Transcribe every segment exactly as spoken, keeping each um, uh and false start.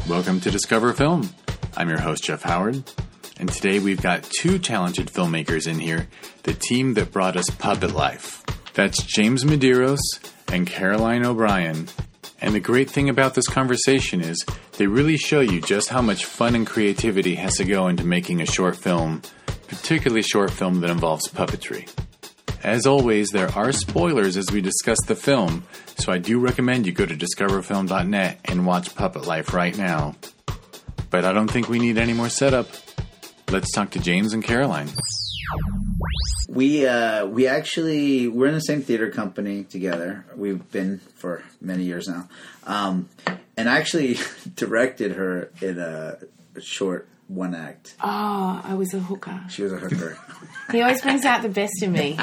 Welcome to Discover Film. I'm your host, Jeff Howard, and today we've got two talented filmmakers in here, the team that brought us Puppet Life. That's James Medeiros and Caroline O'Brien. And the great thing about this conversation is they really show you just how much fun and creativity has to go into making a short film, particularly short film that involves puppetry. As always, there are spoilers as we discuss the film, so I do recommend you go to discover film dot net and watch Puppet Life right now. But I don't think we need any more setup. Let's talk to James and Caroline. We uh, we actually, we're in the same theater company together. We've been for many years now. Um, and I actually directed her in a, a short one act. Oh, I was a hooker. She was a hooker. He always brings out the best in me.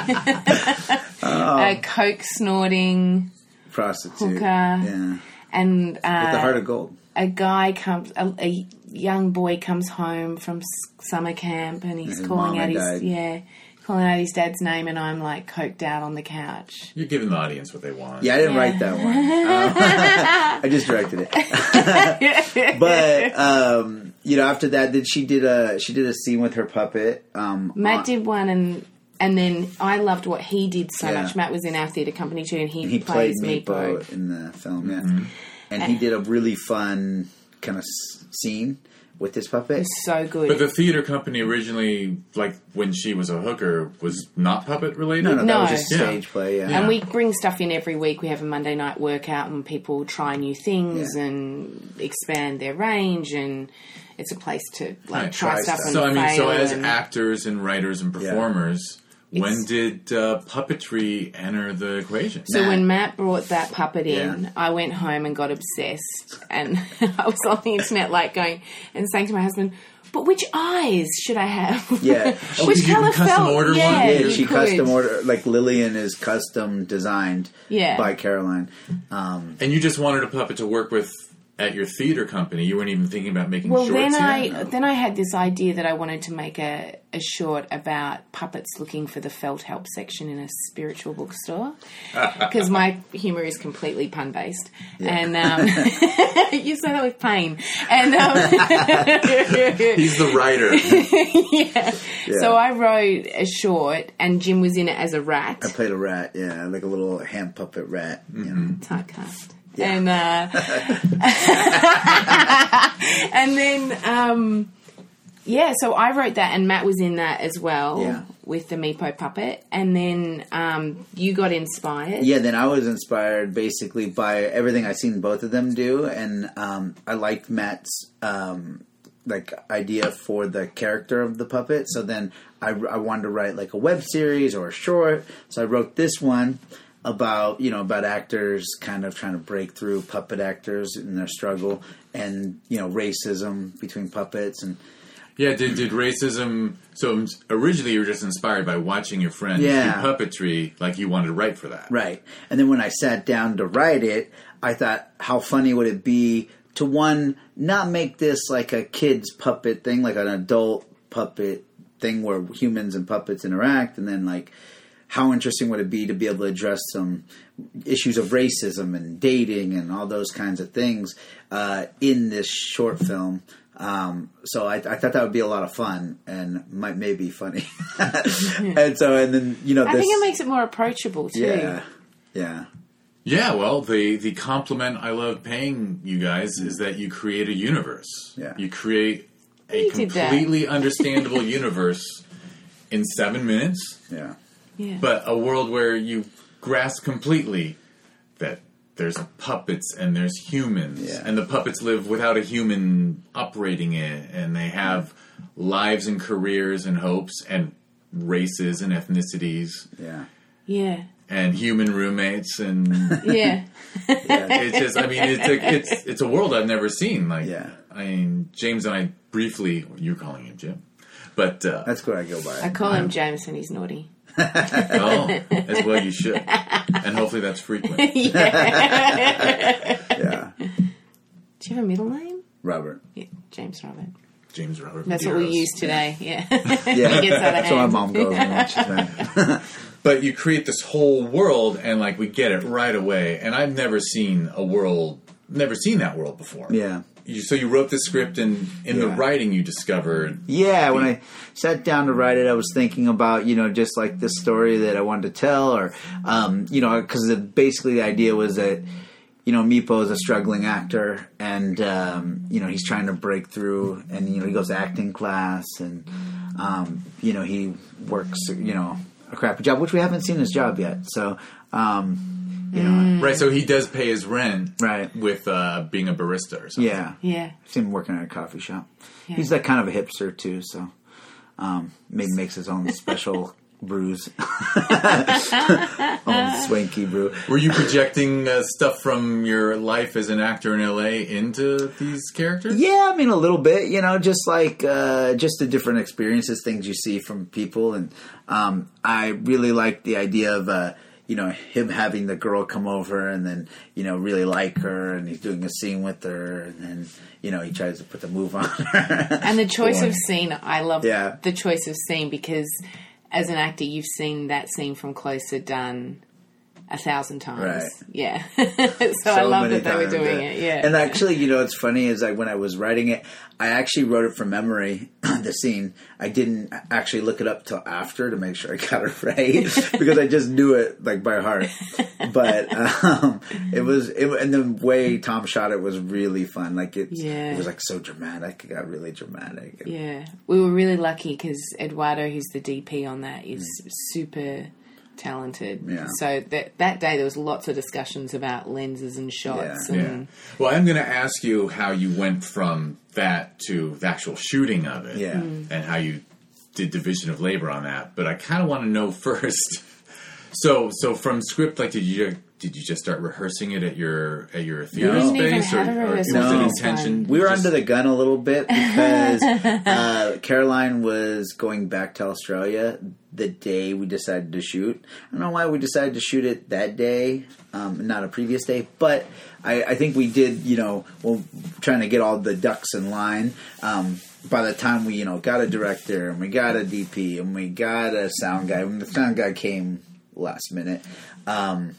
Oh. A coke snorting Prostitute. hooker. Yeah. And uh, With the heart of gold. A guy comes, a, a young boy comes home from s- summer camp, and he's His calling mom out had his died. yeah, calling out his dad's name, and I'm like coked out on the couch. You're giving the audience what they want. Yeah, I didn't Yeah. write that one. Um, I just directed it. But um, you know, after that, did she did a she did a scene with her puppet. Um, Matt on- did one, and and then I loved what he did so Yeah. much. Matt was in our theatre company too, and he, and he played plays Meepo. Meepo in the film. Yeah, and he did a really fun kind of s- scene with his puppet. It's so good. But the theater company originally, like when she was a hooker, was not puppet related? No, no, that No. was just Yeah. stage play. Yeah. Yeah. And we bring stuff in every week. We have a Monday night workout, and people try new things Yeah. and expand their range. And it's a place to like Right. try, Try stuff stuff. and So, I mean, so fail as and- actors and writers and performers, when It's- did uh, puppetry enter the equation? So Matt. when Matt brought that puppet in, Yeah. I went home and got obsessed. And I was on the internet, like going and saying to my husband, "But which eyes should I have? Yeah. Oh, which did you color custom felt? order one? yeah, Yeah, you she could. custom order, like Lillian is custom designed Yeah. by Caroline. Um, And you just wanted a puppet to work with at your theater company. You weren't even thinking about making Well, shorts then yet? I No. then I had this idea that I wanted to make a, a short about puppets looking for the felt help section in a spiritual bookstore, because my humour is completely pun based, and um, you say that with pain, and um, He's the writer. yeah. Yeah. So I wrote a short, and Jim was in it as a rat, I played a rat, yeah, like a little hand puppet rat. You know. typecast. And uh, and then um, yeah, so I wrote that, and Matt was in that as well Yeah. with the Meepo puppet. And then um, you got inspired. Yeah, then I was inspired basically by everything I seen both of them do, and um, I liked Matt's um, like idea for the character of the puppet. So then I, I wanted to write like a web series or a short. So I wrote this one about you know about actors kind of trying to break through, puppet actors in their struggle, and you know racism between puppets and. Yeah, did, did racism... So originally you were just inspired by watching your friends Yeah. do puppetry, like you wanted to write for that. Right. And then when I sat down to write it, I thought, how funny would it be to, one, not make this like a kid's puppet thing, like an adult puppet thing where humans and puppets interact, and then, like, how interesting would it be to be able to address some issues of racism and dating and all those kinds of things uh, in this short film. Um, so I, I thought that would be a lot of fun and might maybe funny. And so, and then, you know, I this, think it makes it more approachable too. yeah, yeah. Yeah, well, the, the compliment I love paying you guys is that you create a universe. Yeah. You create a You did that. completely understandable universe in seven minutes, Yeah. Yeah. but a world where you grasp completely that there's puppets and there's humans, Yeah. and the puppets live without a human operating it, and they have lives and careers and hopes and races and ethnicities Yeah. yeah. and human roommates, and Yeah. it's just, I mean, it's a, it's it's a world I've never seen. Like, Yeah. I mean, James and I briefly, you're calling him Jim, but uh, That's what I go by. I call him James and he's naughty. oh, as well you should, and hopefully that's frequent. Yeah. Do you have a middle name? Robert. Yeah, James Robert. James Robert. That's what we Medeiros. use today. Yeah. Yeah. He gets out of That's what my hand. mom goes and watches that. But you create this whole world, and like we get it right away. And I've never seen a world never seen that world before. Yeah. You, so you wrote the script, and in Yeah. the writing you discovered... Yeah, when I sat down to write it, I was thinking about, you know, just like this story that I wanted to tell, or, um, you know, because basically the idea was that, you know, Meepo is a struggling actor, and, um, you know, he's trying to break through, and, you know, he goes to acting class, and, um, you know, he works, you know, a crappy job, which we haven't seen his job yet, so... Um, You know, Right, so he does pay his rent Right. with uh, being a barista or something. yeah, Yeah. I've seen him working at a coffee shop. Yeah. He's like kind of a hipster too, so um, maybe makes his own special brews, own swanky brew. Were you projecting uh, stuff from your life as an actor in L A into these characters? Yeah, I mean a little bit, you know, just like uh, just the different experiences, things you see from people, and um, I really like the idea of. Uh, You know, him having the girl come over and then, you know, really like her, and he's doing a scene with her, and then, you know, he tries to put the move on her. And the choice of scene, I love Yeah. the choice of scene because as an actor, you've seen that scene from Closer done a thousand times. Right. Yeah. so, I love many that they were times, doing it. Yeah. And actually, you know, what's funny is like when I was writing it, I actually wrote it from memory, the scene. I didn't actually look it up till after to make sure I got it right because I just knew it like by heart. But um, it was, it, and the way Tom shot it was really fun. Like it's, Yeah. it was like so dramatic. It got really dramatic. Yeah. We were really lucky because Eduardo, who's the D P on that, is super talented. Yeah. So that that day there was lots of discussions about lenses and shots. Yeah. And Yeah. Well, I'm going to ask you how you went from that to the actual shooting of it. Yeah. Mm. And how you did division of labor on that. But I kind of want to know first. So, so from script, like, did you did you just start rehearsing it at your at your theater We didn't even space, have a or, or was rehearsal it this intention? We were just- under the gun a little bit because uh, Caroline was going back to Australia the day we decided to shoot. I don't know why we decided to shoot it that day, um, not a previous day, but I, I think we did, you know, well, trying to get all the ducks in line. Um, by the time we, you know, got a director and we got a D P and we got a sound guy, when the sound guy came last minute, um,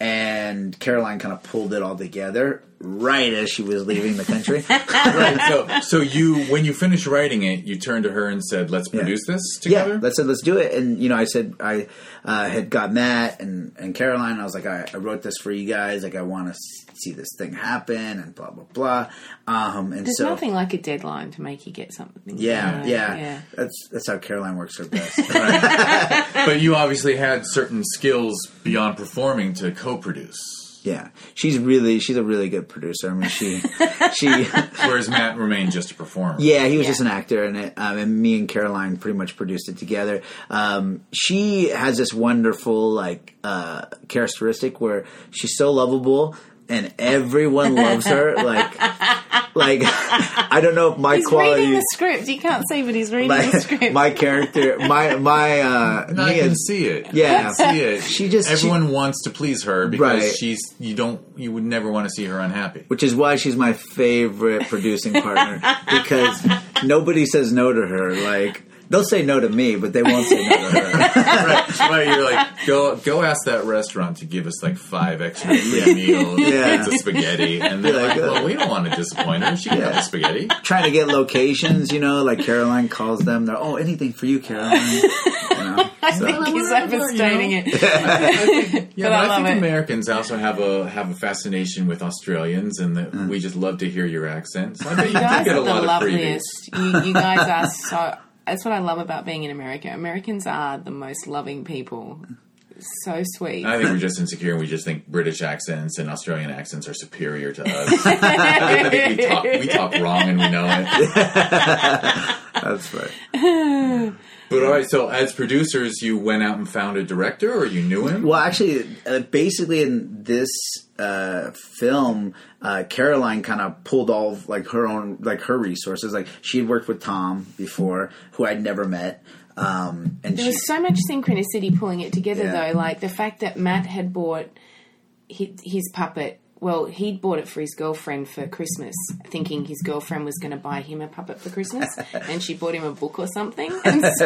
and Caroline kind of pulled it all together right as she was leaving the country. Right, so, so you, when you finished writing it, you turned to her and said, "Let's produce this together." Yeah, let's let's do it. And you know, I said I uh, had got Matt and, and Caroline. And I was like, I, I wrote this for you guys. Like, I want to see this thing happen, and blah blah blah. Um, and there's so, nothing like a deadline to make you get something. yeah, right. yeah, yeah. That's that's how Caroline works her best. Right. But you obviously had certain skills beyond performing to co-produce. Yeah, she's really she's a really good producer. I mean, she she. Whereas Matt remained just a performer. Yeah, he was Yeah. just an actor in it, um, and me and Caroline pretty much produced it together. Um, she has this wonderful like uh, characteristic where she's so lovable, and everyone loves her. Like, like I don't know if my He's quality. reading the script. You can't see, but he's reading my, the script. my character, my my uh, No, I me can and- see it. Yeah. I can see it. She just- everyone wants to please her because Right. she's you don't you would never want to see her unhappy. which is why she's my favorite producing partner because nobody says no to her. Like. They'll say no to me, but they won't say no to her. right, right. You're like go go ask that restaurant to give us like five extra free meals, Yeah. pizza, spaghetti, and they're You're like, like, uh, well, we don't want to disappoint her. She can have the spaghetti. Trying to get locations, you know, like Caroline calls them. They're, oh, anything for you, Caroline. You know, I so- think he's Whatever, overstating you know. it. Yeah, But but I I, love think it. Americans also have a have a fascination with Australians, and that we just love to hear your accents. I bet you You guys do get are a the lot of freebies. loveliest. You, you guys are so. That's what I love about being in America. Americans are the most loving people. So sweet. I think we're just insecure, and we just think British accents and Australian accents are superior to us. I think we talk, we talk wrong, and we know it. That's right. But all right, so as producers, you went out and found a director, or you knew him? Well, actually, uh, basically in this uh, film, uh, Caroline kind of pulled all of, like her own, like her resources. Like she had worked with Tom before, who I'd never met. Um, and There she, was so much synchronicity pulling it together, Yeah. though. Like the fact that Matt had bought his, his puppet well, he'd bought it for his girlfriend for Christmas, thinking his girlfriend was going to buy him a puppet for Christmas, and she bought him a book or something, and so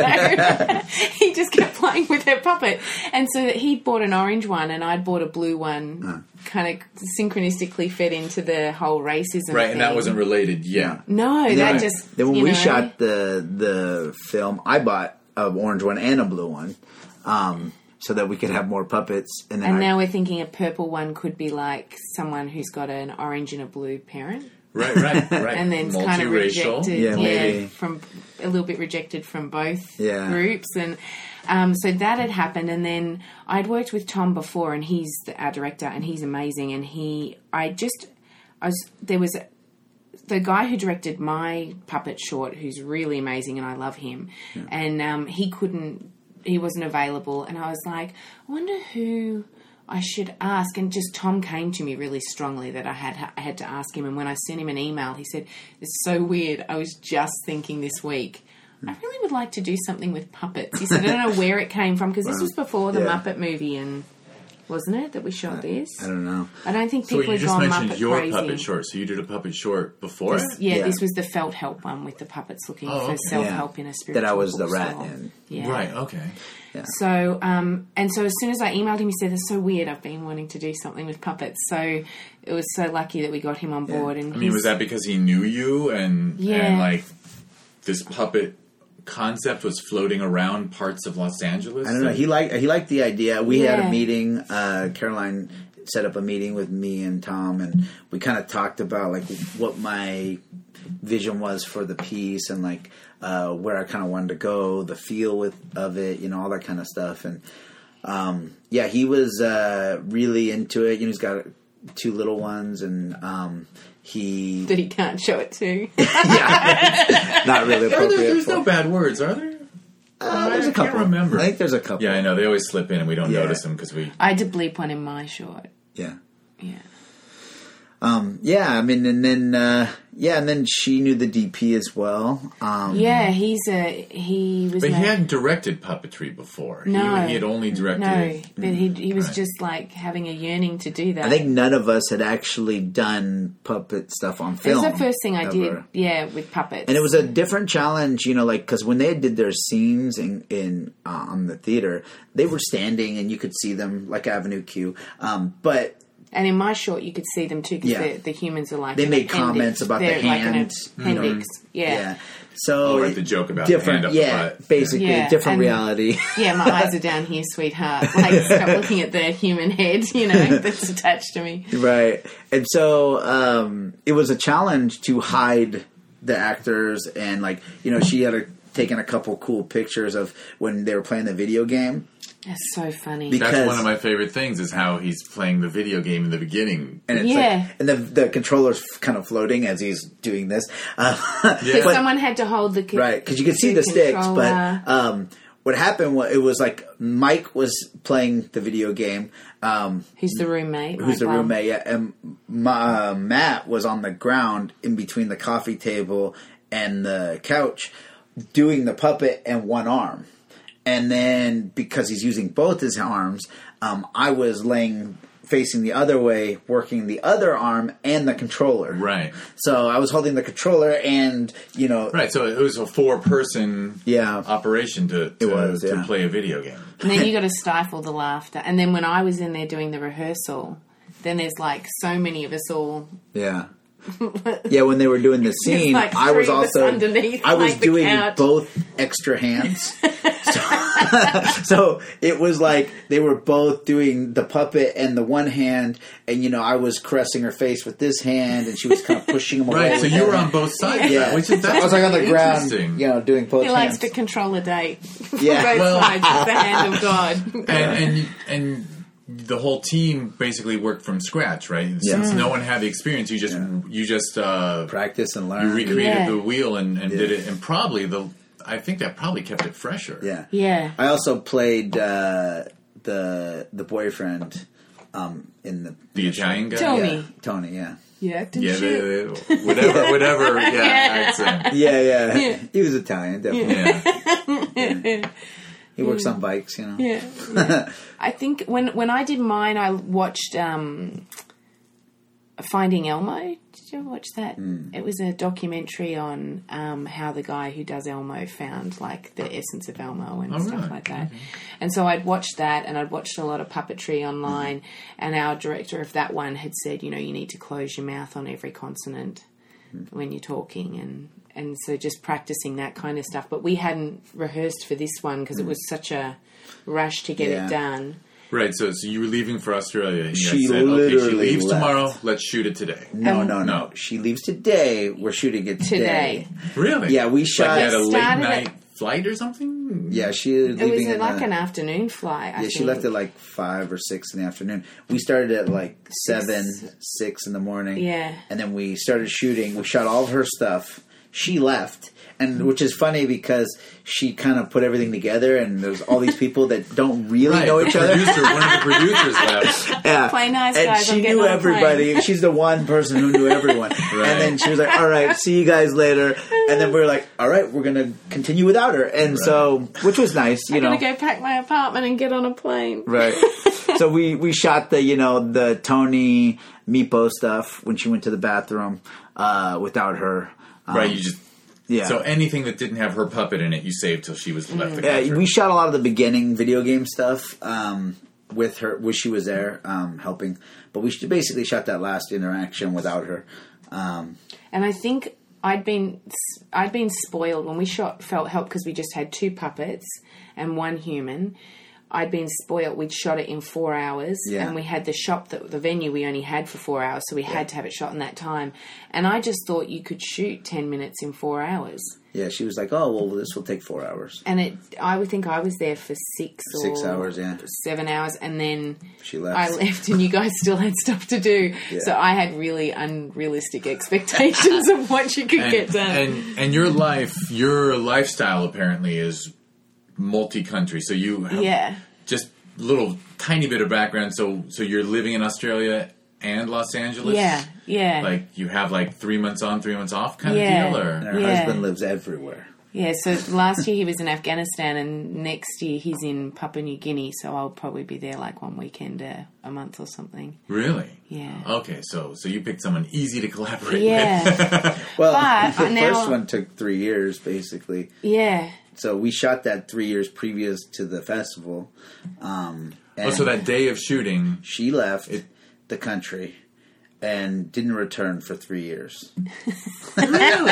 he just kept playing with her puppet. And so he'd bought an orange one, and I'd bought a blue one, huh. kind of synchronistically fed into the whole racism Right, thing. And that wasn't related, yeah. No, and that then, just... Then when you we know, shot the the film, I bought an orange one and a blue one. Um... so that we could have more puppets. And, then and I, now we're thinking a purple one could be like someone who's got an orange and a blue parent. Right, right, right. And then it's kind of rejected. Yeah, yeah from a little bit rejected from both yeah. groups. And um, so that had happened. And then I'd worked with Tom before, and he's the, our director, and he's amazing. And he, I just, I was, there was a, the guy who directed my puppet short, who's really amazing, and I love him. Yeah. And um, he couldn't, he wasn't available, and I was like, I wonder who I should ask. And just Tom came to me really strongly that I had I had to ask him. And when I sent him an email, he said, it's so weird, I was just thinking this week, I really would like to do something with puppets. He said, I don't know where it came from, because wow. this was before the yeah. Muppet movie, and wasn't it, that we shot I, this? I don't know. I don't think so people you had just gone mentioned Muppet your crazy. puppet short, so you did a puppet short before this, it? yeah, yeah, this was the felt help one with the puppets looking oh, for okay. self-help yeah. in a spiritual that I was the rat store. in. Yeah. Right, okay. Yeah. So, um, and so as soon as I emailed him, he said, it's so weird, I've been wanting to do something with puppets. So it was so lucky that we got him on board. Yeah. And I mean, was that because he knew you and, yeah. and like this puppet concept was floating around parts of Los Angeles? I don't know. He liked, he liked the idea. We yeah. had a meeting, uh, Caroline set up a meeting with me and Tom, and we kind of talked about like what my vision was for the piece, and like uh, where I kind of wanted to go, the feel with of it, you know, all that kind of stuff. And um, yeah, he was uh, really into it. You know, he's got two little ones, and um, he that he can't show it to. yeah, not really appropriate. There, there's for, no bad words, are there? Uh, there's I a couple. can't remember. I think there's a couple. Yeah, I know. They always slip in, and we don't Yeah. notice them because we. I had to bleep one in my short. Yeah. Yeah. Um, yeah, I mean, and then, uh, yeah, and then she knew the D P as well. Um, yeah, he's a, he was... But no, he hadn't directed puppetry before. No. He, he had only directed... No, but he, he was right. just like having a yearning to do that. I think none of us had actually done puppet stuff on It film. was the first thing I ever. did, yeah, with puppets. And it was a different challenge, you know, like, because when they did their scenes in, in uh, on the theater, they were standing and you could see them, like Avenue Q. Um, but... And in my short, you could see them too, because Yeah. the, the humans are like They an made appendix. comments about the They're like an hands, you know. appendix. Yeah. Yeah. So Oh, right, the joke about the different, hand up the yeah, butt. basically Yeah, different and- reality. Yeah, my eyes are down here, sweetheart. Like, stop looking at the human head, you know, that's attached to me. Right. And so um, it was a challenge to hide the actors, and like, you know, she had a, taken a couple cool pictures of when they were playing the video game. That's so funny. Because- That's one of my favorite things is how he's playing the video game in the beginning. And it's Yeah. like, and the the controller's kind of floating as he's doing this. Uh, Because but- someone had to hold the co- right, because you could see the sticks, controller. but um, what happened was it was like Mike was playing the video game. Um, Who's the roommate? who's the Michael? roommate? Yeah, and my, uh, Matt was on the ground in between the coffee table and the couch, doing the puppet and one arm. And then because he's using both his arms, um, I was laying facing the other way, working the other arm and the controller. Right. So I was holding the controller, and you know, Right, so it was a four-person Yeah. operation to to, was, to yeah. play a video game. And then you got to stifle the laughter. And then when I was in there doing the rehearsal, then there's like so many of us all. yeah. Yeah, when they were doing the scene, like I was three of us also underneath, I was like the doing couch. both extra hands. so, so it was like they were both doing the puppet and the one hand, and you know I was caressing her face with this hand, and she was kind of pushing him away. Right, so with you that were hand. on both sides. Yeah, of that, which is So that's I was like on the really ground, interesting. you know, doing both He likes hands. to control a date. Yeah. Both Well- sides with the hand of God. and and and the whole team basically worked from scratch, right? Since Yeah. no one had the experience, you just Yeah. you just uh, Practice and you learn. recreated Yeah. the wheel and, and Yeah. did it, and probably the I think that probably kept it fresher. Yeah, Yeah. I also played uh, the the boyfriend um, in the The Italian guy, Tony. Yeah, Tony. Yeah. You acting yeah, shit. the, whatever, whatever, yeah, accent. Yeah, yeah, He was Italian, definitely. Yeah. He works on bikes, you know. Yeah, yeah. I think when when I did mine, I watched um, Finding Elmo. Did you ever watch that? Mm. It was a documentary on um, how the guy who does Elmo found like the essence of Elmo and oh, stuff really? like that. Okay. And so I'd watched that, and I'd watched a lot of puppetry online. Mm. And our director of that one had said, you know, you need to close your mouth on every consonant mm. when you're talking, and and so just practicing that kind of stuff. But we hadn't rehearsed for this one because mm. it was such a rush to get yeah. it done. Right, so so you were leaving for Australia. And she you said, literally okay, she leaves left. tomorrow. Let's shoot it today. No, Um, no, no, no. She leaves today. We're shooting it today. Today. Really? Yeah, we shot. Like you had a late started night at- flight or something? Yeah, she. It was leaving like the, an afternoon flight. I Yeah, think. she left at like five or six in the afternoon. We started at like seven, Six. six in the morning. Yeah. And then we started shooting. We shot all of her stuff. She left. And which is funny because she kind of put everything together, and there's all these people that don't really Right, know the each other. producer, one of the producers left. Yeah. Play nice, and guys, she I'm getting knew on a everybody. plane. She's the one person who knew everyone. Right. And then she was like, all right, see you guys later. And then we were like, all right, we're going to continue without her. And Right. so, which was nice, you I'm know. going to go pack my apartment and get on a plane. Right. So we, we shot the, you know, the Tony Meepo stuff when she went to the bathroom uh, without her. Um, Right, you just... Yeah. So anything that didn't have her puppet in it, you saved till she was left the Yeah, country. we shot a lot of the beginning video game stuff um, with her, when she was there um, helping. But we basically shot that last interaction without her. Um, And I think I'd been I'd been spoiled when we shot Felt Help because we just had two puppets and one human. I'd been spoiled. We'd shot it in four hours, Yeah. and we had the shop that the venue we only had for four hours, so we had to have it shot in that time. And I just thought you could shoot ten minutes in four hours. yeah, she was like, oh, well, this will take four hours. And it, I would think I was there for six or Six hours, yeah. seven hours, and then She left. I left, and you guys still had stuff to do. Yeah. So I had really unrealistic expectations of what you could and, get done. And, and your life, your lifestyle apparently is multi-country. So you have yeah. just little tiny bit of background. So so you're living in Australia and Los Angeles? Yeah, yeah. Like you have like three months on, three months off kind Yeah. of deal? Or? And her Yeah. husband lives everywhere. Yeah, so last year he was in Afghanistan, and next year he's in Papua New Guinea, so I'll probably be there like one weekend a, a month or something. Really? Yeah. Okay, so so you picked someone easy to collaborate Yeah. with. Well, But the now- first one took three years, basically. Yeah. So we shot that three years previous to the festival. Um, and Oh, so that day of shooting... she left It- the country and didn't return for three years. Really?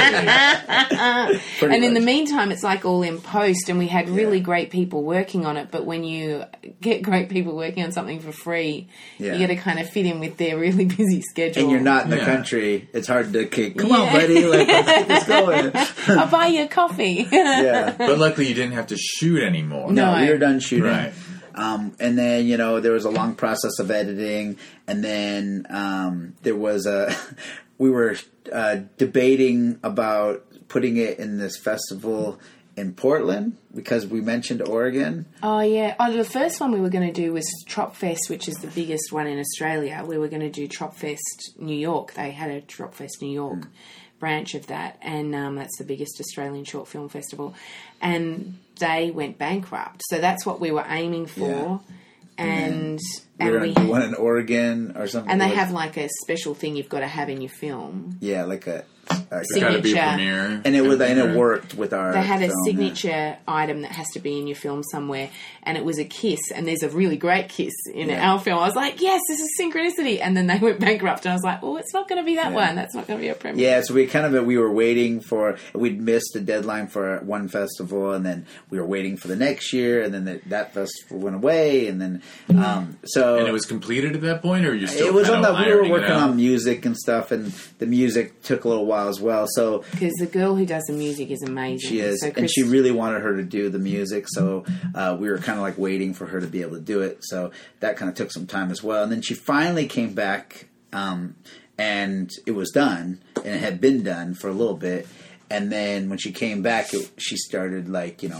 Pretty And in the much. meantime, it's like all in post, and we had really Yeah. great people working on it. But when you get great people working on something for free, Yeah. you got to kind of fit in with their really busy schedule. and you're not in the Yeah. country, it's hard to kick. Come Yeah. on, buddy, like, let's get this going. I'll buy you a coffee. Yeah. But luckily you didn't have to shoot anymore. No. We were done shooting. Right. Um, and then, you know, there was a long process of editing. And then um, there was a... we were uh, debating about putting it in this festival in Portland because we mentioned Oregon. Oh, yeah. Oh, the first one we were going to do was Tropfest, which is the biggest one in Australia. We were going to do Tropfest New York. They had a Tropfest New York Mm. branch of that, and um, that's the biggest Australian short film festival. And they went bankrupt. So that's what we were aiming for. Yeah. And We and were we going to do one in Oregon or something. and they like- have like a special thing you've got to have in your film. Yeah, like a... a It's got to be a Signature. premiere. and it was, and it Right. worked with our... They had a film, yeah. signature item that has to be in your film somewhere, and it was a kiss, and there's a really great kiss in Yeah. our film. I was like, yes, this is synchronicity. And then they went bankrupt, and I was like, oh, it's not going to be that Yeah. one. That's not going to be a premiere. Yeah, so we kind of we were waiting for we'd missed the deadline for one festival, and then we were waiting for the next year, and then the, that festival went away, and then um, so And it was completed at that point, or you're still it was on kind the of we were ironing it working out? on music and stuff, and the music took a little while as well. So Because the girl who does the music is amazing. she is, So and Chris, she really wanted her to do the music, so uh, we were kind of like waiting for her to be able to do it. So that kind of took some time as well, and then she finally came back, um, and it was done, and it had been done for a little bit, and then when she came back, it, she started like you know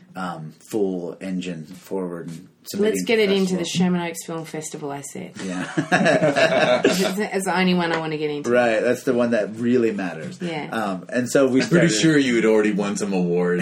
um, full engine forward. And Let's get it into festival. the Sherman Oaks Film Festival, I said. Yeah. it's, it's the only one I want to get into. Right, that's the one that really matters. Yeah. Um, and so we I'm pretty sure you had already won some awards.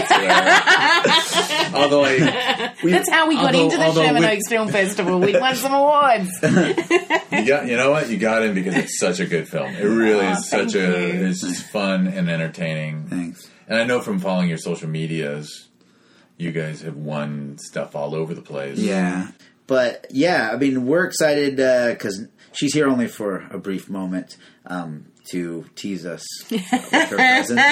Although I, we, That's how we got although- into the although Sherman with- Oaks Film Festival. We won some awards. you got, you know what? You got in because it's such a good film. It really Aw, is such thank a, you. it's just fun and entertaining. Thanks. And I know from following your social medias, you guys have won stuff all over the place. Yeah. But, yeah, I mean, we're excited because she's here only for a brief moment um, to tease us with her presence.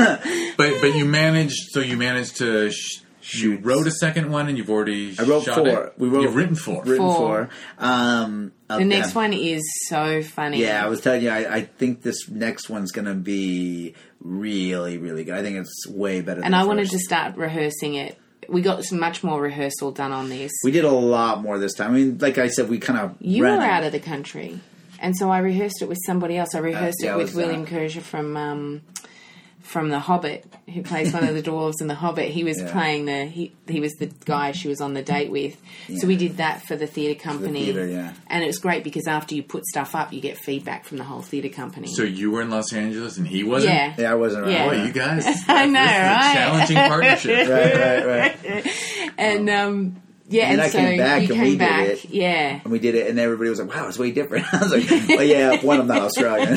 But but you managed, so you managed to, sh- you wrote a second one and you've already I wrote shot four. it? We wrote, You've written four. Written Four. four. Um, The next one is so funny. Yeah, I was telling you, I, I think this next one's going to be really, really good. I think it's way better than And the I wanted first. to start rehearsing it. We got some much more rehearsal done on this. We did a lot more this time. I mean, like I said, we kind of You ran were it. out of the country. And so I rehearsed it with somebody else. I rehearsed yeah, it I with was, William uh, Kerja from um, from The Hobbit, who plays one of the dwarves in The Hobbit. He was Yeah. playing the... He, he was the guy she was on the date with. So we did that for the theatre company. theatre, yeah. And it was great because after you put stuff up, you get feedback from the whole theatre company. So you were in Los Angeles and he wasn't? yeah. Yeah, I wasn't around. Yeah. Boy, you guys. I know, this is a right? challenging partnership. Right, right, right. And, um... Yeah, And and, then I so came back you and came we did back. it. Yeah. And we did it, and everybody was like, wow, it's way different. I was like, well, yeah, one, I'm not Australian.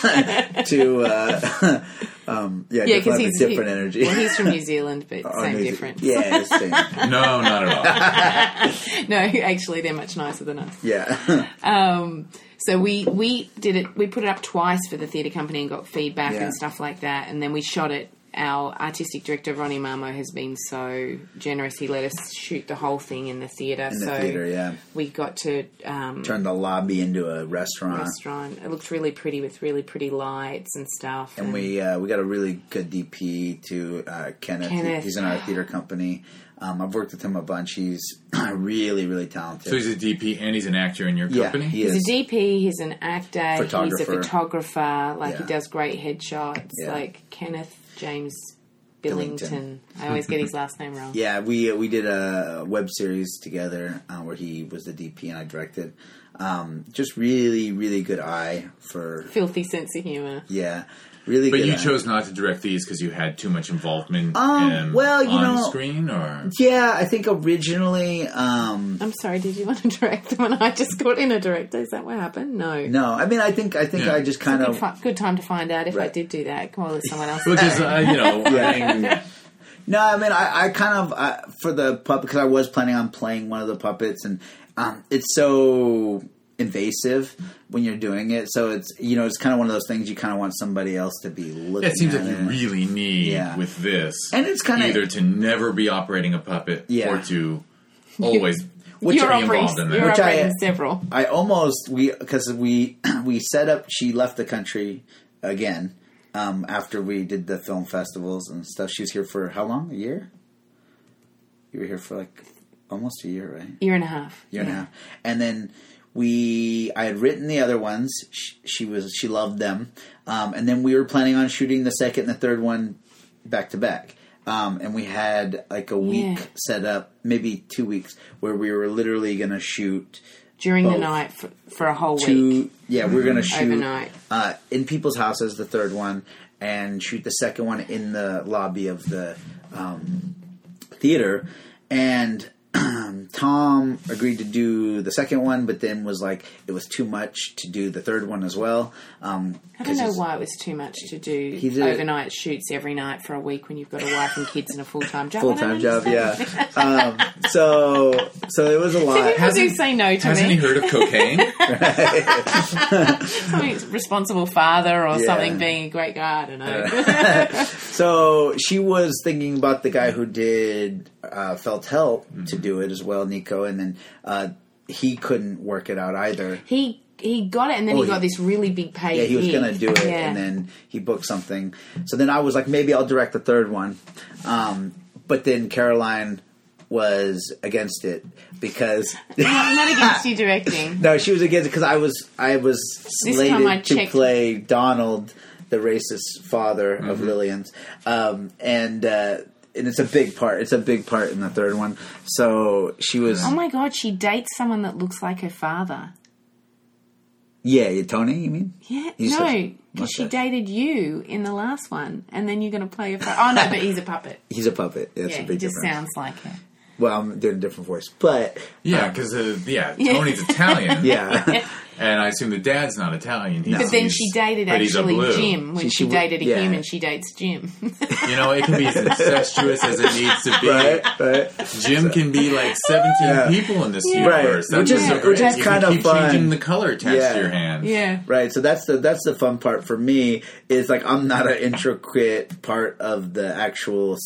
Two, uh, um, yeah, Yeah, definitely because have a he's different he- energy. Well, he's from New Zealand, but Oh, same New Ze- difference. Yeah, it's same. No, not at all. No, actually, they're much nicer than us. Yeah. Um, so we we did it. We put it up twice for the theatre company and got feedback Yeah. and stuff like that. And then we shot it. Our artistic director Ronnie Marmo has been so generous. He let us shoot the whole thing in the theatre. In the so theatre, yeah. we got to um, Turned the lobby into a restaurant. restaurant. It looked really pretty with really pretty lights and stuff. And we uh, we got a really good D P to uh, Kenneth. Kenneth. He's in our theater company. Um, I've worked with him a bunch. He's really, really talented. So he's a D P and he's an actor in your yeah, company? he He's is. a D P, he's an actor, he's a Photographer. photographer, like he Yeah. does great headshots, Yeah. like Kenneth James Billington. Billington. I always get his last name wrong. Yeah, we uh, we did a web series together uh, where he was the D P and I directed. Um, just really, really good eye for Filthy sense of humour. yeah, really. But good you eye. chose not to direct these because you had too much involvement Um, in, well, you on know- screen, or Yeah, I think originally. Um, I'm sorry, did you want to direct them and I just got in a director? Is that what happened? No. no, I mean, I think I think Yeah. I just kind Good, of fi- good time to find out if I Right. did do that. Well, it's someone else. because uh, you know, I mean, no. I mean, I, I kind of I, for the puppet because I was planning on playing one of the puppets, and um, it's so invasive when you're doing it. So it's you know it's kind of one of those things you kind of want somebody else to be looking. it seems at like you it. really need Yeah. with this, And it's kinda- either to never be operating a puppet Yeah. or to always Which you're be operating, involved in that. you're Which I- operating several. I almost we because we we set up. She left the country again um, after we did the film festivals and stuff. She was here for how long? A year. You were here for like almost a year, right? Year and a half. Year and a Yeah. half. And then we, I had written the other ones. She, she was, she loved them. Um, and then we were planning on shooting the second and the third one back to back. Um, and we had like a week Yeah. set up, maybe two weeks, where we were literally going to shoot During the Both. night for, for a whole two. week. Yeah, we we're going to shoot Overnight. uh, in people's houses, the third one, and shoot the second one in the lobby of the um, theater. And Tom agreed to do the second one, but then was like it was too much to do the third one as well. Um, I 'cause don't know it's- why it was too much to do He did- overnight shoots every night for a week when you've got a wife and kids and a full-time job. I Full don't time job, understand. yeah. um, so, so it was a lot. People do say no to hasn't me. he heard of cocaine? Something responsible father or Yeah. something being a great guy. I don't know. So she was thinking about the guy who did uh, Felt Help to do it as well, Nico, and then uh, he couldn't work it out either. he he got it and then Oh, he got he- this really big pay. Yeah, he was gig. going to do it, Yeah. and then he booked something. So then I was like, maybe I'll direct the third one. Um, but then Caroline was against it because I'm not against you directing. no, she was against it because I was I was This time I slated to checked- play Donald, the racist father of Mm-hmm. Lillian's, um, and uh, and it's a big part. It's a big part in the third one. So she was. Oh my God, she dates someone that looks like her father. Yeah, you Tony, you mean? Yeah, You no, said- because she mustache. dated you in the last one, and then you're going to play a. Oh no, but he's a puppet. He's a puppet. That's Yeah, a he big just difference. sounds like her. Well, I'm doing a different voice, but Yeah, um, because uh, yeah, Tony's Italian. yeah, And I assume the dad's not Italian. He's, But then he's- she dated but he's a actually blue. Jim. When She- she, she- dated a yeah. human, she dates Jim. You know, it can be as incestuous as it needs to be. right, right. Jim can be like seventeen Yeah. people in this Yeah. universe. Right, That's which is- so which great. is You kinda can keep fun. changing the color attached Yeah. to your hand. yeah. Right, so that's the that's the fun part for me is like I'm not an intricate part of the actual,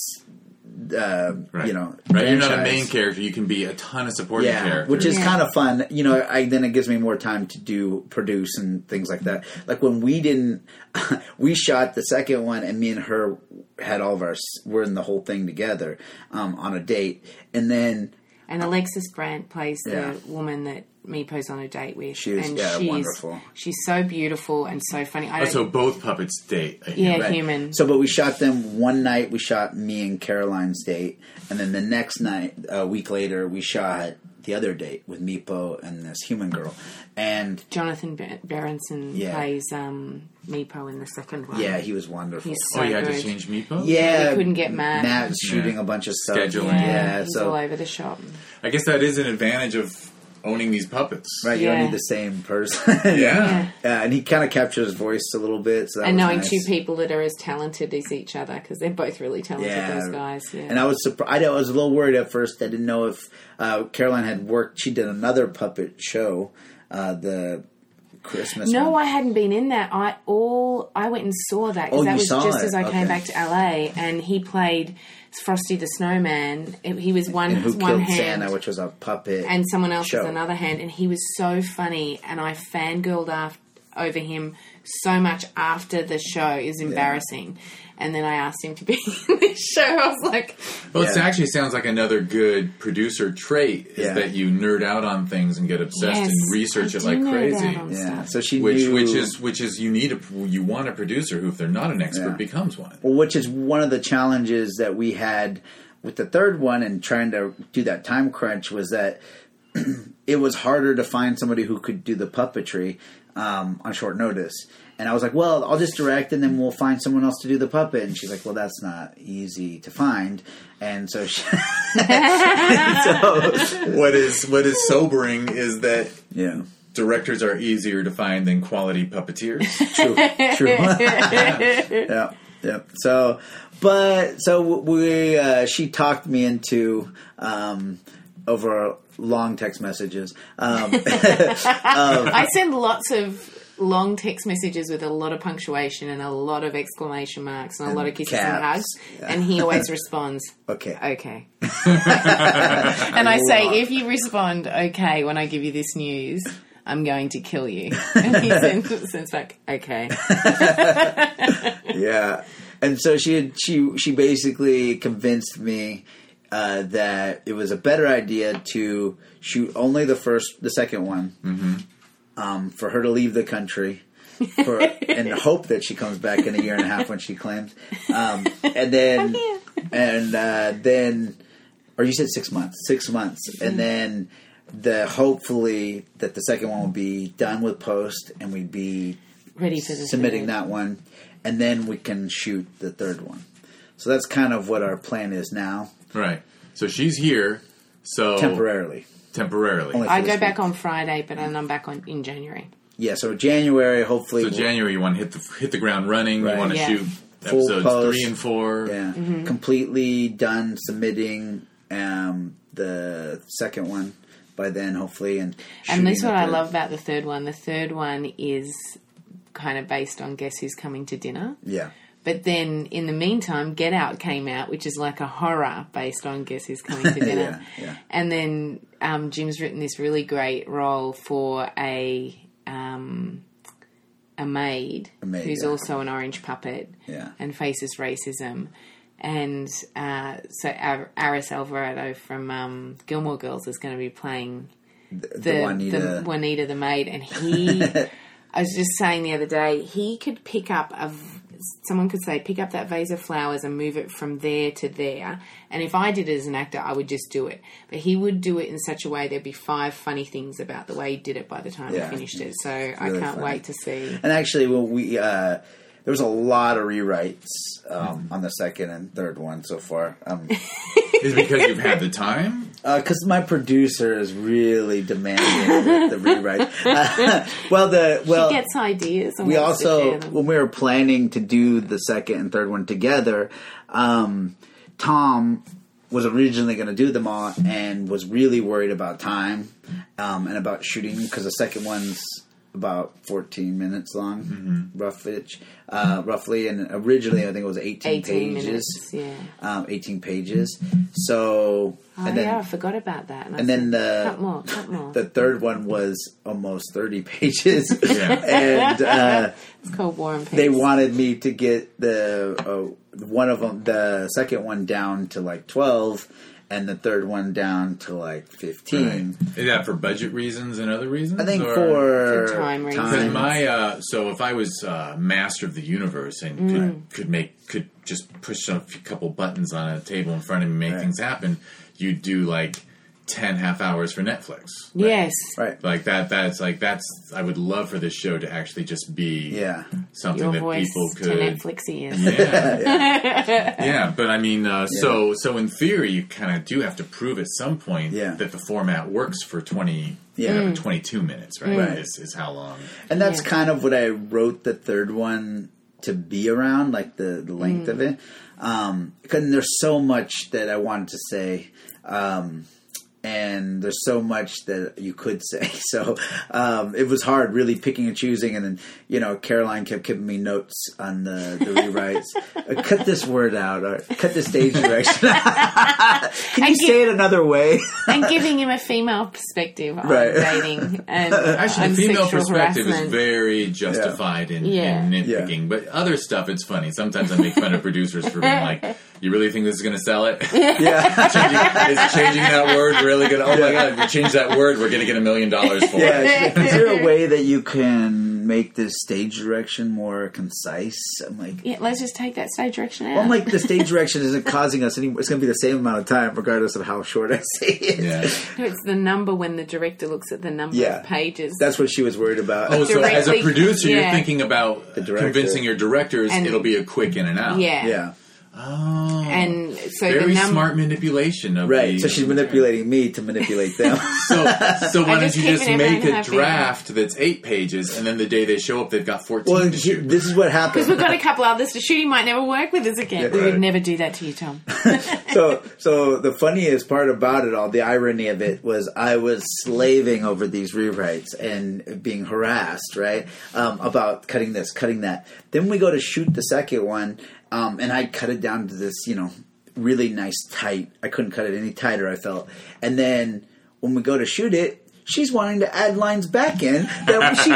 uh, Right. you know, right. You're not a franchise. main character. You can be a ton of supporting Yeah, characters. which is Yeah. kind of fun. You know, I then it gives me more time to do produce and things like that. Like when we didn't, we shot the second one, and me and her had all of our we're in the whole thing together um, on a date, and then. And Alexis Brandt plays the Yeah. woman that Meepo's on a date with. She was- and yeah, she's, wonderful. She's so beautiful and so funny. I Oh, don't, so both puppets date. a yeah, human. human. So, but we shot them one night. We shot me and Caroline's date, and then the next night, a week later, we shot the other date with Meepo and this human girl. And Jonathan Ber- Berenson Yeah. plays um, Meepo in the second one. yeah, he was wonderful. He's Oh, so you had good. to change Meepo? yeah, They couldn't get Matt. Matt was shooting Yeah. a bunch of stuff. Scheduling. Yeah, Yeah, he's so all over the shop. I guess that is an advantage of owning these puppets. right, you don't Yeah. need the same person. Yeah. Yeah. Yeah, and he kind of captures his voice a little bit. So that And was knowing nice. two people that are as talented as each other, because they're both really talented, Yeah. those guys. Yeah. And I was surprised. I was a little worried at first. I didn't know if uh, Caroline had worked. She did another puppet show, uh, the Christmas. No, one. I hadn't been in that. I all I went and saw that Oh, because that you was saw just it. as I Okay. came back to L A, and he played Frosty the Snowman. It- He was one And Who one Killed hand, Santa, which was a puppet, and someone else show. was another hand, and he was so funny, and I fangirled af- over him so much after the show. It was embarrassing. And then I asked him to be in this show. I was like, Well, it Yeah. actually sounds like another good producer trait is Yeah. that you nerd out on things and get obsessed yes, and research I it do like nerd crazy. out on Yeah, stuff. so she Which, knew, which is which is you need a you want a producer who, if they're not an expert, Yeah. becomes one. well, which is one of the challenges that we had with the third one and trying to do that time crunch was that it was harder to find somebody who could do the puppetry um, on short notice. And I was like, well, I'll just direct and then we'll find someone else to do the puppet. And she's like, well, that's not easy to find. And so she... so, What is what is sobering is that yeah. directors are easier to find than quality puppeteers. True, true. yeah, yeah. So, but so we, uh, she talked me into um, over long text messages. Um, I send lots of long text messages with a lot of punctuation and a lot of exclamation marks and a And lot of kisses caps. and hugs. Yeah. And he always responds, okay, okay. And I say, Wow. if you respond okay when I give you this news, I'm going to kill you. And he sends, sends back, okay. yeah. And so she had, she she basically convinced me uh, that it was a better idea to shoot only the first, the second one, Mm-hmm. um, for her to leave the country. For, and hope that she comes back in a year and a half when she claims, um, and then and uh, then, or you said six months, six months, and then the hopefully that the second one will be done with post, and we'd be Ready for the submitting third. that one, and then we can shoot the third one. So that's kind of what our plan is now, Right. So she's here. So temporarily. Temporarily. Only- I for go this back week. on Friday, but then I'm back on in January. Yeah, so January, hopefully, So January, you want to hit the hit the ground running. Right. You want to Yeah. shoot Full episodes post. three and four. yeah, Mm-hmm. completely done submitting um, the second one by then, hopefully, and And this is shooting what the I third. love about the third one. The third one is kind of based on Guess Who's Coming to Dinner. Yeah, But then, in the meantime, Get Out came out, which is like a horror based on Guess Who's Coming to Dinner. Yeah, yeah. And then um, Jim's written this really great role for a um, a maid, A maid, who's yeah. also an orange puppet Yeah. and faces racism. And uh, so Ar- Aris Alvarado from um, Gilmore Girls is going to be playing the, the, the Juanita. the Juanita the maid, and he. I was just saying the other day, he could pick up a v- someone could say, pick up that vase of flowers and move it from there to there. And if I did it as an actor, I would just do it. But he would do it in such a way there'd be five funny things about the way he did it by the time Yeah. he finished it. So Really I can't funny. wait to see. And actually, well, we uh, there was a lot of rewrites um, on the second and third one so far. Um, Is it because you've had the time? Because my producer is really demanding with the rewrites. Uh, well, the well, She gets ideas. And we wants to also, share them. when we were planning to do the second and third one together, um, Tom was originally going to do them all and was really worried about time um, and about shooting because the second one's about fourteen minutes long, Mm-hmm. roughly, uh, roughly. And originally, I think it was eighteen, eighteen pages. minutes. Yeah. Um, eighteen pages. So, Oh, and then yeah, I forgot about that. And, I and then said, the- cut more, cut more. the third one was almost thirty pages. Yeah. And uh, It's called War and Peace. they wanted me to get the uh, one of them, the second one down to like twelve, and the third one down to like fifteen. Right. Is that for budget reasons and other reasons? I think or? for, For time reasons. Because my uh, so if I was uh, master of the universe and Mm. could could make could just push a few, couple buttons on a table in front of me and make Right. things happen, you'd do like ten half hours for Netflix. Yes. Right. Like that. That's like that's. I would love for this show to actually just be Yeah. something Your that voice people to could. Netflix ears. Yeah. Yeah, but I mean, uh, so so in theory, you kind of do have to prove at some point Yeah. that the format works for twenty, Yeah. you know, twenty-two minutes, right? Right. Is, is how long? And that's Yeah. kind of what I wrote the third one to be around, like the, the length of it. Um, because there's so much that I wanted to say. Um, and there's so much that you could say. So um, it was hard really picking and choosing. And then, you know, Caroline kept giving me notes on the, the rewrites. uh, cut this word out. Or cut the stage direction. Can you And say it another way? And giving him a female perspective on Right. dating and Actually, and the female sexual perspective harassment. is very justified in, Yeah. in nitpicking. But other stuff, it's funny. Sometimes I make fun of producers for being like, "You really think this is going to sell it? Yeah. changing, is changing that word really going to? Oh my god! If you change that word, we're going to get a million dollars for it." Yeah, is, is there a way that you can make this stage direction more concise? I'm like, Yeah, let's just take that stage direction out. well, I'm like, the stage direction isn't causing us any. It's going to be the same amount of time, regardless of how short I say it. Yeah. It's the number when the director looks at the number Yeah. of pages. That's what she was worried about. Oh, so as a Directly- producer, you're yeah. thinking about The director. convincing your directors And- it'll be a quick in and out. yeah. yeah, Oh. And so Very the number. smart manipulation of right. the. So she's manipulating me to manipulate them. So, so why I don't just you keep just it make everyone a happy. draft that's eight pages, and then the day they show up, they've got fourteen Well, to he- shoot. this is what happened. Because we've got a couple others to shoot. He might never work with us again. Yeah, we right. would never do that to you, Tom. so so the funniest part about it all, the irony of it, was I was slaving over these rewrites and being harassed, right, um, about cutting this, cutting that. Then we go to shoot the second one, um, and I cut it down to this, you know, really nice tight. I couldn't cut it any tighter, I felt. And then when we go to shoot it, she's wanting to add lines back in that she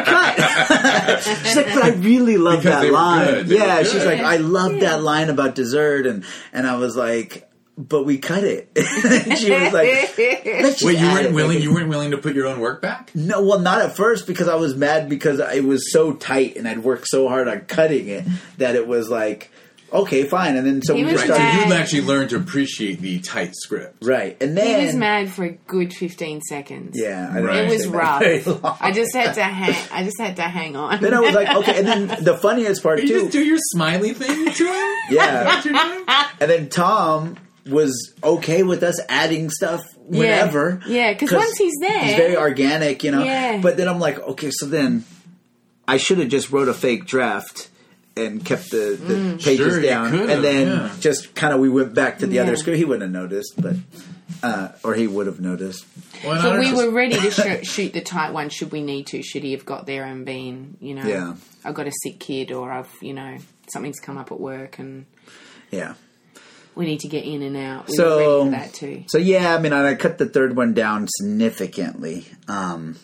cut. She's like, but I really love Because that they were line. good. They were Yeah, she's good. like, I love that line about dessert. And, and I was like, but we cut it. She was like, let's just Wait, you add weren't it. willing? You weren't willing to put your own work back? No, well, not at first, because I was mad because it was so tight and I'd worked so hard on cutting it that it was like, okay, fine. And then so He we was just Right. So started. you mad. actually learned to appreciate the tight script. Right. And He then. was mad for a good fifteen seconds. Yeah. I didn't Right. It was say that rough. very long. I just had to hang. I just had to hang on. Then I was like, okay. And then the funniest part, You too. just do your smiley thing to him? Yeah. That's what you're doing? And then Tom was okay with us adding stuff whenever. Yeah, 'cause once he's there- he's very organic, you know. Yeah. But then I'm like, okay, so then I should have just wrote a fake draft and kept the, the Mm. pages Sure, you down, could've, and then yeah. just kind of we went back to the other Yeah. script. He wouldn't have noticed, but uh, or he would have noticed. Well, So I we don't were know. ready to sh- shoot the tight one should we need to. Should he have got there and been, you know, Yeah. I've got a sick kid or I've, you know, something's come up at work and Yeah. we need to get in and out. We So- were ready for that too. So yeah, I mean, I cut the third one down significantly. Um,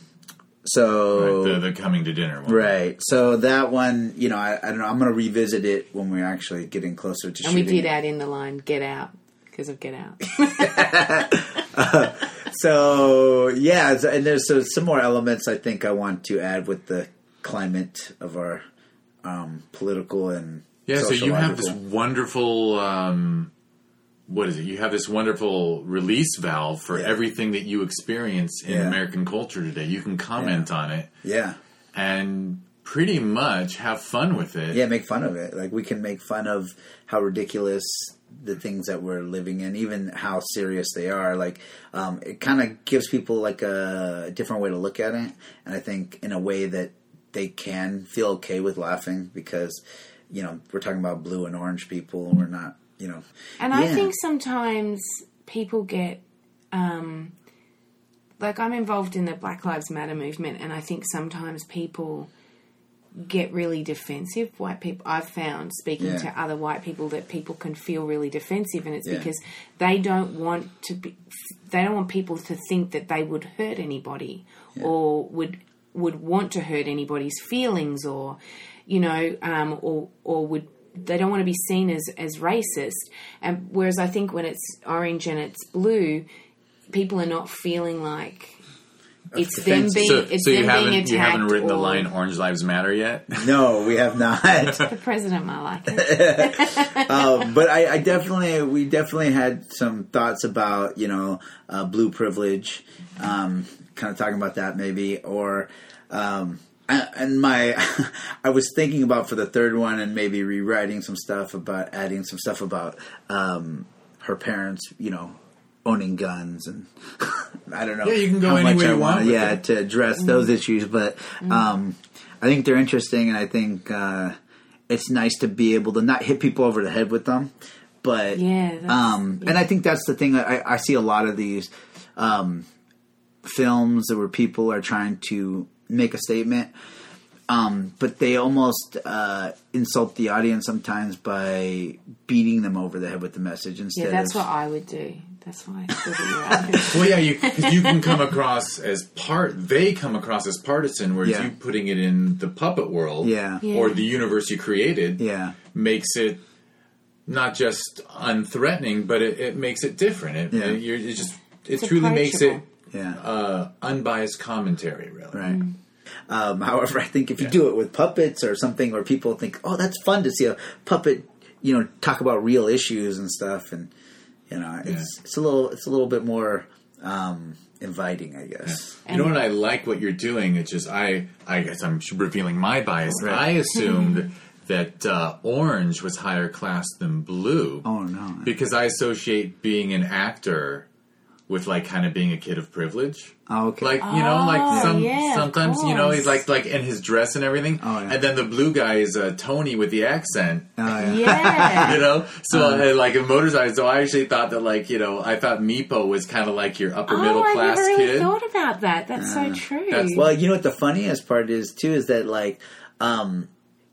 so Right, the, the coming to dinner one. Right. So that one, you know, I, I don't know. I'm going to revisit it when we're actually getting closer to And we shooting. did it. add in the line, get out, because of Get Out. So yeah, so- and there's so some more elements I think I want to add with the climate of our um, political and Yeah, so you have this sociological. wonderful, um, what is it? You have this wonderful release valve for Yeah. everything that you experience in Yeah. American culture today. You can comment on it Yeah. and pretty much have fun with it. Yeah, make fun of it. Like, we can make fun of how ridiculous the things that we're living in, even how serious they are. Like, um, it kind of gives people like a different way to look at it, and I think in a way that they can feel okay with laughing, because, you know, we're talking about blue and orange people. We're not, you know. And I Yeah. think sometimes people get, um, like, I'm involved in the Black Lives Matter movement, and I think sometimes people get really defensive. White people, I've found, speaking Yeah. to other white people, that people can feel really defensive, and it's Yeah. because they don't want to be, they don't want people to think that they would hurt anybody or would would want to hurt anybody's feelings, or, you know, um, or or would, they don't want to be seen as, as racist. And whereas I think when it's orange and it's blue, people are not feeling like it's them defensive. being So, it's so you them being haven't attacked. you haven't written the or- line "Orange Lives Matter" yet? No, we have not. The president might like it. um, but I, I definitely, we definitely had some thoughts about, you know, uh, blue privilege, um, kind of talking about that maybe, or, um, I- and my, I was thinking about for the third one and maybe rewriting some stuff about, adding some stuff about, um, her parents, you know, owning guns, and I don't know. Yeah, you can go how any much way I you want wanna- with Yeah, it. to address those issues, but, um, I think they're interesting, and I think, uh, it's nice to be able to not hit people over the head with them, but Yeah, that's- um, and I think that's the thing. I, I see a lot of these um, films where people are trying to make a statement, um, but they almost uh, insult the audience sometimes by beating them over the head with the message instead. Yeah, that's of, what I would do. That's why I thought that you were asking. Well, yeah, you, 'cause you can come across as part. They come across as partisan, whereas Yeah. you putting it in the puppet world, Yeah. Yeah. or the universe you created, Yeah. makes it not just unthreatening, but it, it makes it different. It, Yeah. it, you're, it just it It's truly makes it Yeah. uh, unbiased commentary, really. Right. Um, however, I think if you do it with puppets or something where people think, oh, that's fun to see a puppet, you know, talk about real issues and stuff, and you know, it's it's a little it's a little bit more um, inviting, I guess. You know what I like what you're doing? It's just I I guess I'm revealing my bias. Right. I assumed that uh, orange was higher class than blue. Oh no! Because I associate being an actor with like kind of being a kid of privilege. Oh, okay. Like, you know, like Oh, some yeah, of sometimes, you know, course. he's like like in his dress and everything. Oh, yeah. And then the blue guy is uh, Tony with the accent. Oh, yeah. Yeah. You know? So Uh-huh. uh, like in motorcycle, so I actually thought that like, you know, I thought Meepo was kind of like your upper middle oh, class I never really kid. thought about that. That's so true. that's- Well, you know what the funniest part is too is that like um,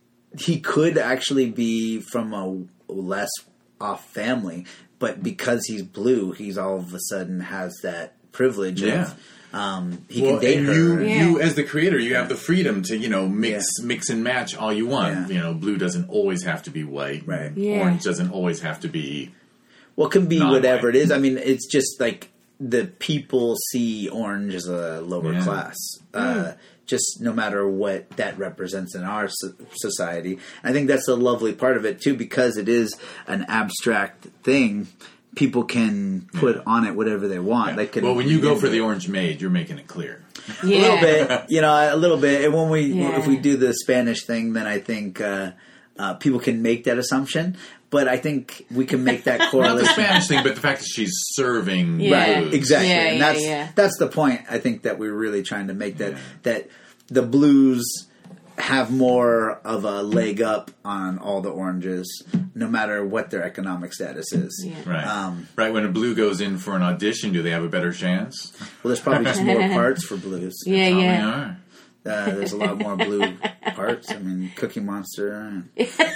he could actually be from a less off family, but because he's blue, he's all of a sudden has that privilege. Yeah. Of, um, he Well, can date and her. you, Yeah. you as the creator, you have the freedom to, you know, mix, mix and match all you want. Yeah. You know, blue doesn't always have to be white. Right. Yeah. Orange doesn't always have to be. Well, it can be Non-white. whatever it is. I mean, it's just like the people see orange as a lower Yeah. class. Uh, just no matter what that represents in our so- society. I think that's the lovely part of it too, because it is an abstract thing. People can put on it whatever they want. They can, Well, when you go for the orange maid, you're making it clear. yeah. a little bit, you know, a little bit. And when we Yeah. if we do the Spanish thing, then I think uh, uh, people can make that assumption. But I think we can make that Not the correlation. Spanish thing, but the fact that she's serving Yeah. blues. Exactly, Yeah, and yeah, that's yeah. that's the point. I think that we're really trying to make that that the blues have more of a leg up on all the oranges, no matter what their economic status is. Yeah. Right. Um, right. When a blue goes in for an audition, do they have a better chance? Well, there's probably just more parts for blues. Yeah, Probably yeah. are. Uh, there's a lot more blue parts. I mean, Cookie Monster. And,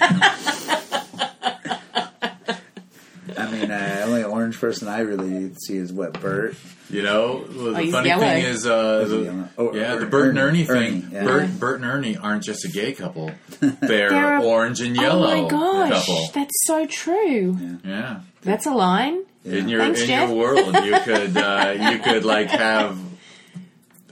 I mean, uh, only orange person I really see is what Bert. You know, well, the he's funny yellow. thing is, uh, Is he the, yellow? Oh, yeah, the Er- Bert and Ernie. Ernie thing. Ernie, yeah. Bert, Bert and Ernie aren't just a gay couple; they're, They're a- orange and yellow Oh my gosh, couple. that's so true. Yeah, That's a line. in your Thanks, in Jeff. your world, you could uh, you could like have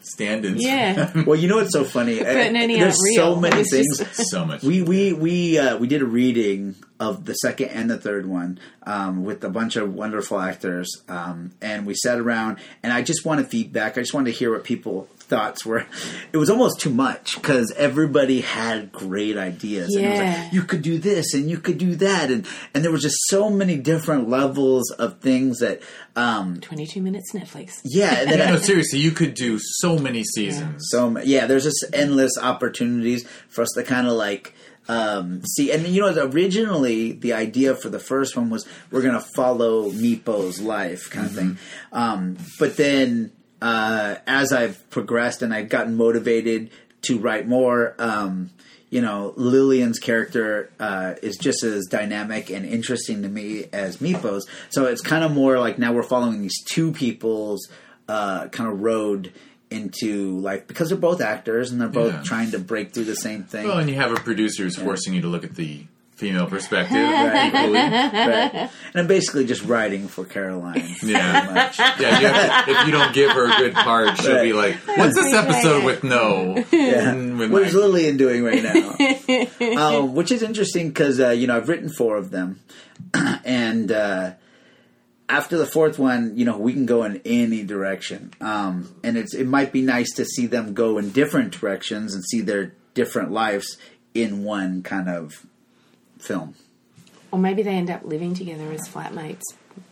stand-ins. Yeah. Well, you know what's so funny? But any There's aren't so real. many It's things. just- So much. We we we uh, we did a reading of the second and the third one um, with a bunch of wonderful actors, um, and we sat around. And I just wanted feedback. I just wanted to hear what people thoughts were. It was almost too much because everybody had great ideas. And it was Yeah. like, you could do this and you could do that, and and there was just so many different levels of things that. Um, twenty-two minutes Netflix. yeah, and then Yeah, I, no, seriously, you could do so many seasons. So yeah, there's just endless opportunities for us to kind of like um, see. And you know, originally the idea for the first one was we're going to follow Meepo's life, kind of thing. Um, but then uh, as I've progressed and I've gotten motivated to write more, um, you know, Lillian's character uh, is just as dynamic and interesting to me as Meepo's. So it's kind of more like now we're following these two people's uh, kind of road into life because they're both actors and they're both Yeah. trying to break through the same thing. Well, and you have a producer who's forcing you to look at the female perspective. Right. equally. Right. And I'm basically just writing for Caroline. Yeah. pretty much. Yeah, you have to, if you don't give her a good part, she'll Right. be like, "What's this episode with no?" Yeah. With What is my- Lillian doing right now? um, which is interesting because uh, you know I've written four of them, and uh, after the fourth one, you know we can go in any direction, um, and it's it might be nice to see them go in different directions and see their different lives in one kind of film. Or maybe they end up living together as flatmates.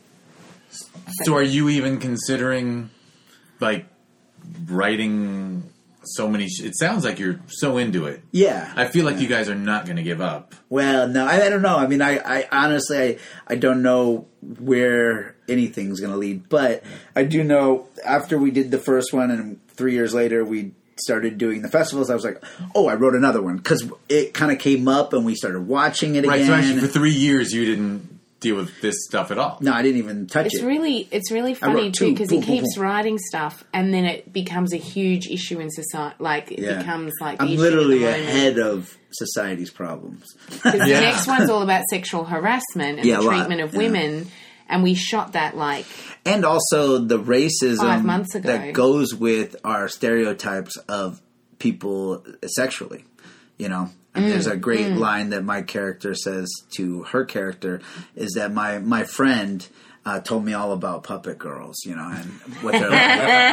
So, are you even considering like writing so many? Sh- it sounds like you're so into it. Yeah, I feel like you guys are not going to give up. Well, no, I, I don't know. I mean, I, I honestly, I, I don't know where anything's going to lead, but I do know after we did the first one and three years later we started doing the festivals, I was like, oh, I wrote another one because it kind of came up and we started watching it Right. again. So, actually, for three years, you didn't deal with this stuff at all. no, I didn't even touch It's it. really, it's really wrote funny two. too because he Boom, boom, keeps boom. writing stuff, and then it becomes a huge issue in society. Like it Yeah. becomes like the I'm issue literally at the moment. ahead of society's problems. Because Yeah. the next one's all about sexual harassment and Yeah, the a lot, treatment of yeah. women, and we shot that like And also the racism Five months ago. that goes with our stereotypes of people sexually. You know, and Mm, there's a great line that my character says to her character is that my my friend uh, told me all about puppet girls, you know, and what they're like.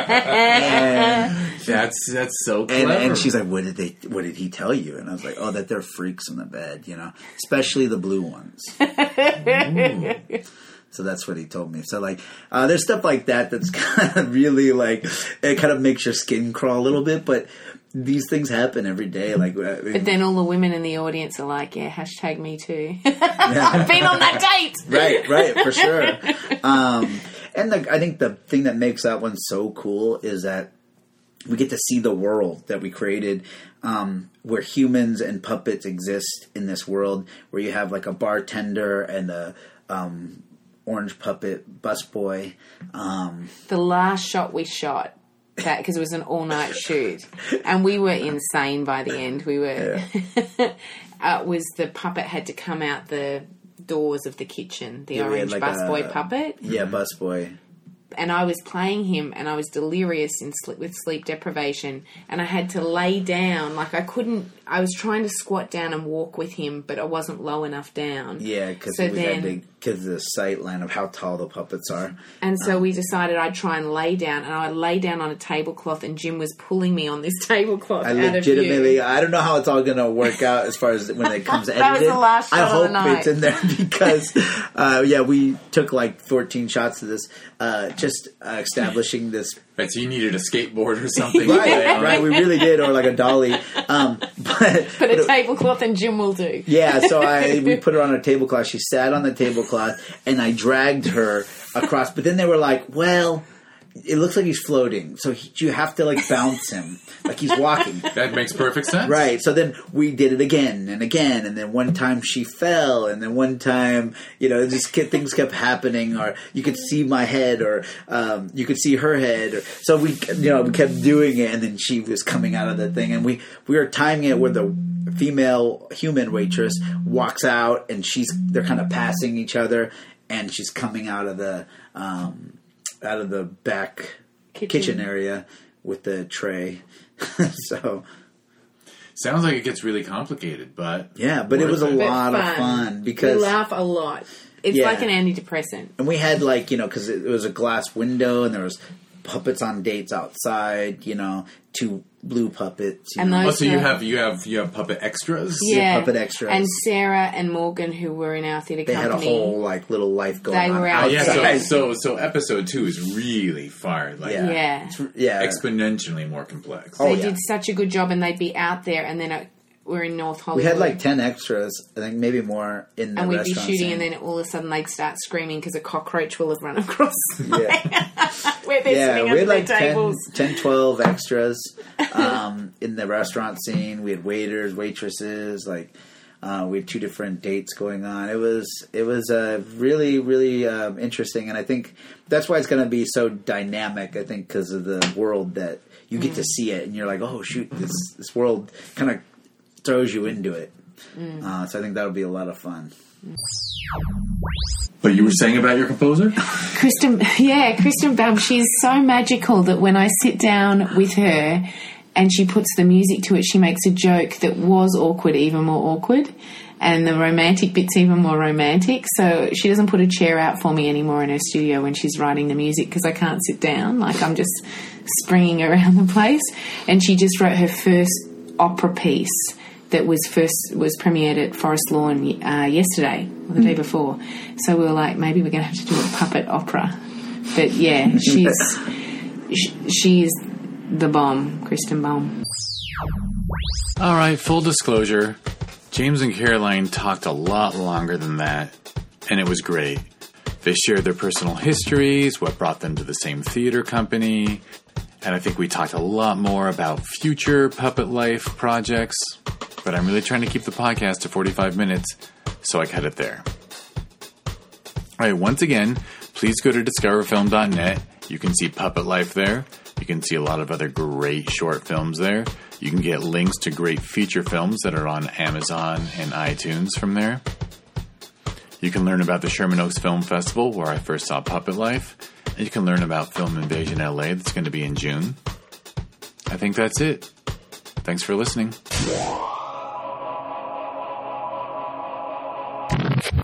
and, That's that's so and, clever. and she's like, "What did they? What did he tell you?" And I was like, "Oh, that they're freaks in the bed, you know, especially the blue ones." So that's what he told me. So like, uh, there's stuff like that that's kind of really like it kind of makes your skin crawl a little bit, but these things happen every day. Like, I mean, But then all the women in the audience are like, yeah, hashtag me too. I've been on that date. right, right, for sure. Um, and the, I think the thing that makes that one so cool is that we get to see the world that we created, um, where humans and puppets exist in this world, where you have like a bartender and a um, orange puppet busboy. Um, The last shot we shot, that because it was an all night shoot, and we were insane by the end. We were uh, was the puppet had to come out the doors of the kitchen, the Yeah, we had orange like busboy a- puppet, yeah, busboy. and I was playing him, and I was delirious in sleep, with sleep deprivation, and I had to lay down. Like I couldn't. I was trying to squat down and walk with him, but I wasn't low enough down. Yeah, because So we had to then- give the sight line of how tall the puppets are. And so we decided I'd try and lay down, and I lay down on a tablecloth, and Jim was pulling me on this tablecloth I out legitimately, of view. I don't know how it's all going to work out as far as when it comes That edited. was the last I shot of hope the night. it's in there because, uh, yeah, we took like fourteen shots of this, uh, just uh, establishing this. Right, so you needed a skateboard or something. Right, right, we really did, or like a dolly. Um, but But a tablecloth and Jim will do. yeah, so I we put her on a tablecloth. She sat on the tablecloth, and I dragged her across. But then they were like, "Well, it looks like he's floating, so he, you have to like bounce him like he's walking." That makes perfect sense. Right. So then we did it again and again, and then one time she fell, and then one time, you know, just kept, things kept happening, or you could see my head, or um, you could see her head. Or, so we, you know, we kept doing it, and then she was coming out of the thing, and we we were timing it where the female human waitress walks out, and she's they're kind of passing each other, and she's coming out of the um, out of the back Kitchen. kitchen area. with the tray. So sounds like it gets really complicated, but yeah, but it was a But lot fun. of fun because we laugh a lot. It's Yeah. like an antidepressant. and we had like you know because it, it was a glass window and there was puppets on dates outside. You know, two blue puppets. You And know. oh, those so you are- have you have you have puppet extras. Yeah, puppet extras. And Sarah and Morgan, who were in our theatre they had a company, whole like little life going They on. were Oh, yeah, outside. so, so so episode two is really far, like Yeah. yeah, It's- yeah. exponentially more complex. Oh, they yeah. did such a good job, and they'd be out there, and then uh, we're in North We Hollywood. had like ten extras. I think maybe more in the and we'd be restaurant shooting, scene. and then all of a sudden they'd start screaming because a cockroach will have run across Yeah. where they're Yeah, sitting we under had their like ten, tables. ten, twelve extras um, in the restaurant scene. We had waiters, waitresses, like uh, we had two different dates going on. It was it was uh, really really um, interesting, and I think that's why it's going to be so dynamic. I think because of the world that you get Mm. to see it, and you're like, oh shoot, this this world kind of throws you into it. Mm. Uh, so I think that'll be a lot of fun. But you were saying about your composer? Kristen, yeah, Kristen Baum, she's so magical that when I sit down with her and she puts the music to it, she makes a joke that was awkward even more awkward, and the romantic bit's even more romantic. So she doesn't put a chair out for me anymore in her studio when she's writing the music because I can't sit down. Like, I'm just springing around the place. And she just wrote her first opera piece that was first was premiered at Forest Lawn uh, yesterday or the day before. So we were like, maybe we're going to have to do a puppet opera. But yeah, she's sh- she's the bomb, Kristen Baum. All right, full disclosure, James and Caroline talked a lot longer than that, and it was great. They shared their personal histories, what brought them to the same theater company, and I think we talked a lot more about future Puppet Life projects, but I'm really trying to keep the podcast to forty-five minutes, so I cut it there. All right, once again, please go to discover film dot net. You can see Puppet Life there. You can see a lot of other great short films there. You can get links to great feature films that are on Amazon and iTunes from there. You can learn about the Sherman Oaks Film Festival, where I first saw Puppet Life. And you can learn about Film Invasion L A, that's going to be in June. I think that's it. Thanks for listening.